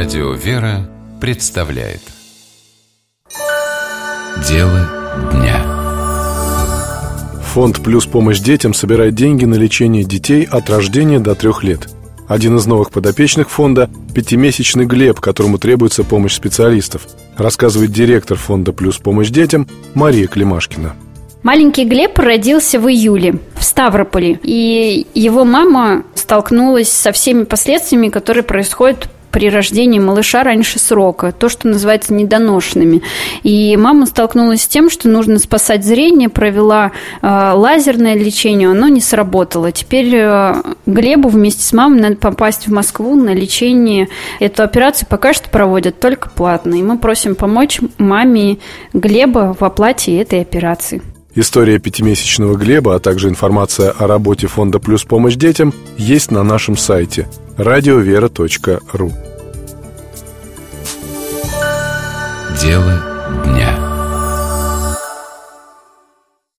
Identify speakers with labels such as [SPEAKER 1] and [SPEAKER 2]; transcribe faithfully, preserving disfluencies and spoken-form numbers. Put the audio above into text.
[SPEAKER 1] Радио «Вера» представляет Дело дня.
[SPEAKER 2] Фонд «Плюс помощь детям» собирает деньги на лечение детей от рождения до трех лет. Один из новых подопечных фонда – пятимесячный Глеб, которому требуется помощь специалистов, рассказывает директор фонда «Плюс помощь детям» Мария Климашкина.
[SPEAKER 3] Маленький Глеб родился в июле в Ставрополе, и его мама столкнулась со всеми последствиями, которые происходят при рождении малыша раньше срока, то, что называется недоношенными. И мама столкнулась с тем, что нужно спасать зрение, провела э, лазерное лечение, оно не сработало. Теперь э, Глебу вместе с мамой надо попасть в Москву на лечение. Эту операцию пока что проводят только платно, и мы просим помочь маме Глеба в оплате этой операции.
[SPEAKER 2] История пятимесячного Глеба, а также информация о работе фонда «Плюс помощь детям» есть на нашем сайте радиовера точка ру.
[SPEAKER 1] Дело дня.